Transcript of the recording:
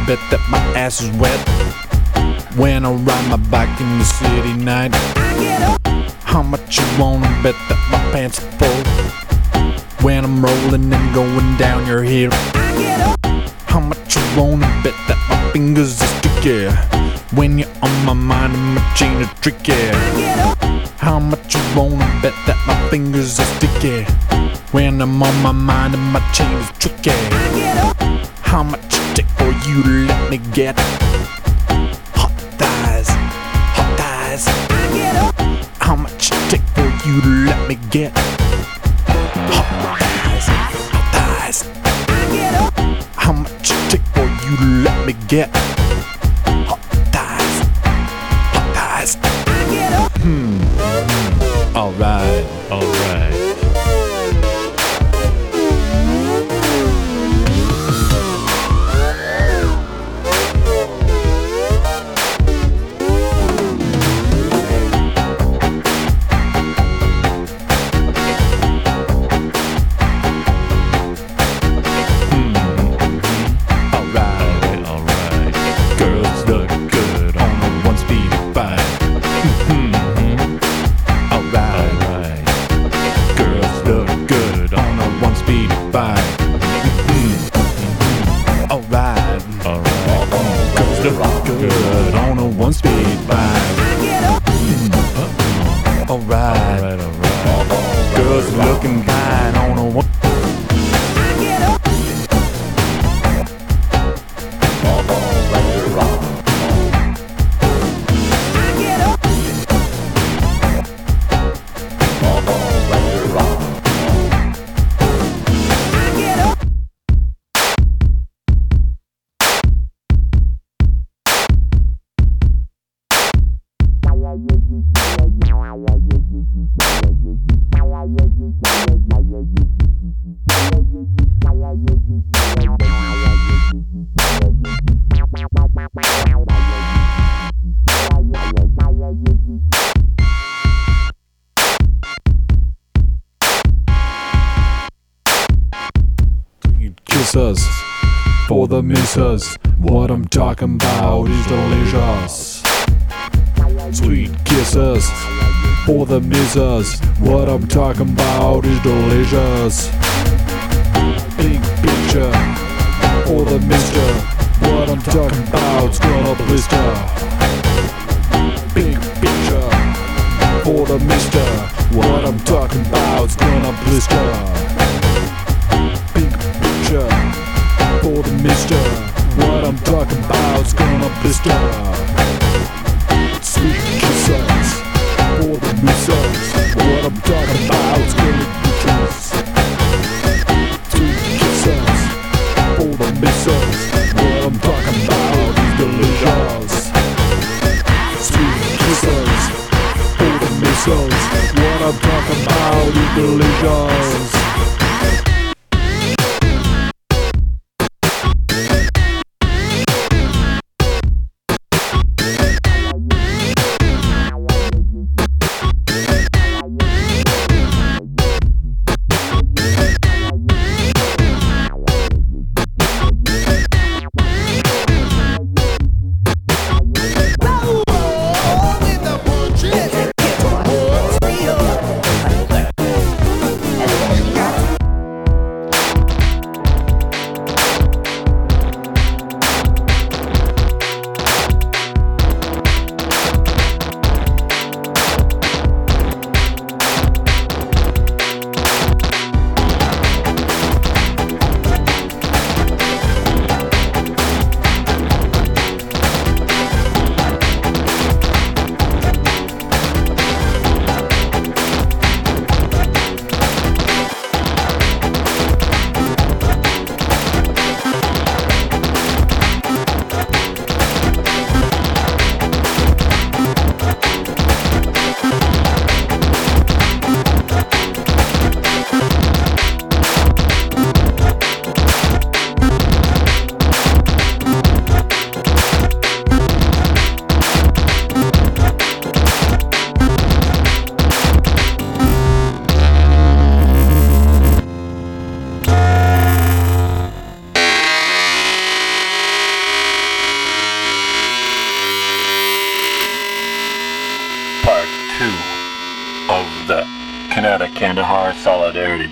bet that my ass is wet when I ride my bike in the city night? How much you wanna bet that my pants are full when I'm rolling and going down your hill? How much you wanna bet that my fingers are sticky when you're on my mind and my chain is tricky? How much you wanna bet that my fingers are sticky when I'm on my mind and my chain is tricky? How much it take for you to let me get hot thighs, hot thighs? How much it take for you to let me get hot thighs, hot thighs? How much it take for you to let me get hot thighs, hot thighs? Alright, alright. Good on a one-speed bike. Alright, girls looking fine on a one. Kisses for the missus. What I'm talking about is delicious. Sweet kisses for the missus. What I'm talking about is delicious. Big picture for the mister. What I'm talking about's gonna blister. Big picture for the mister. What I'm talking about's gonna blister. Big picture for the mister. What I'm talking about's gonna blister. Sweet kisses for the missus. What I'm talking about's gonna blister. Sweet kisses for the missus. What I'm talking about is delicious. Sweet kisses for the missus. What I'm talking about is delicious. 2 of the Kinetic Kandahar Solidarity